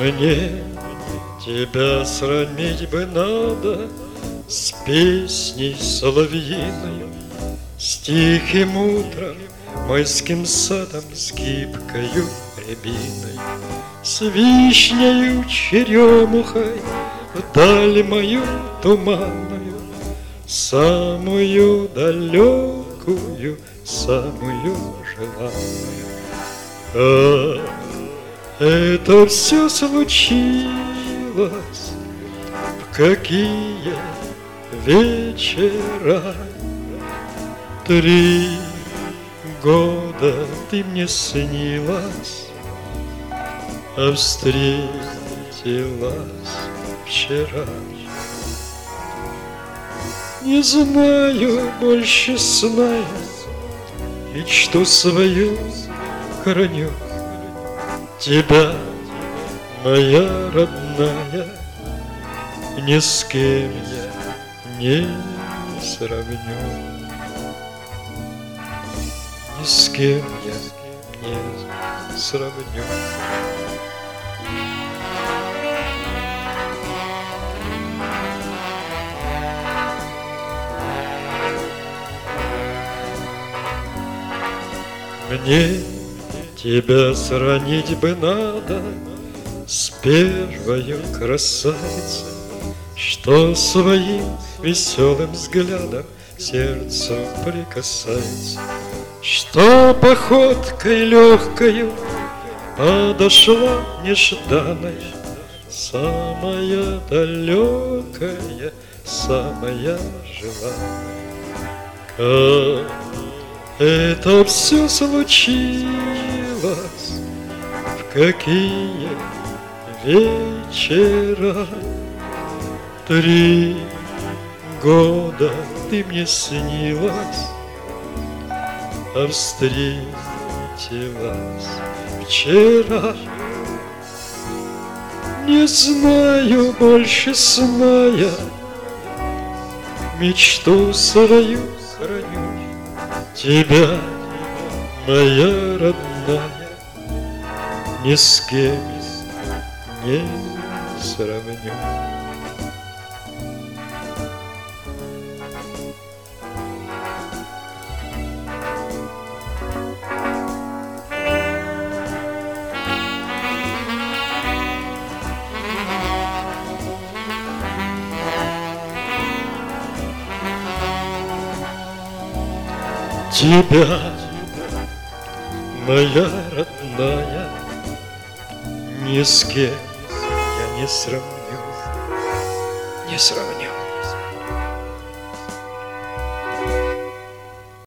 Мне тебя сравнить бы надо с песней соловьиной, с тихим утром, майским садом, с гибкою рябиной, с вишнею, черемухой, вдаль мою туманную, самую далекую, самую желанную. Это все случилось в какие вечера. 3 года ты мне снилась, а встретилась вчера. Не знаю больше сна, мечту свою храню. Тебя, моя родная, ни с кем я не сравню. Ни с кем я не сравню. Мне тебя сравнить бы надо с первою красавицей, что своим веселым взглядом сердцу прикасается, что походкой легкою подошла нежданной, самая далекая, самая желанная. Это все случилось в какие вечера. 3 года ты мне снилась, а встретилась вчера. Не знаю больше сна я, мечту свою храню. Тебя, моя родная, ни с кем не сравню. Тебя, моя родная, ни с кем я не сравню, не сравню.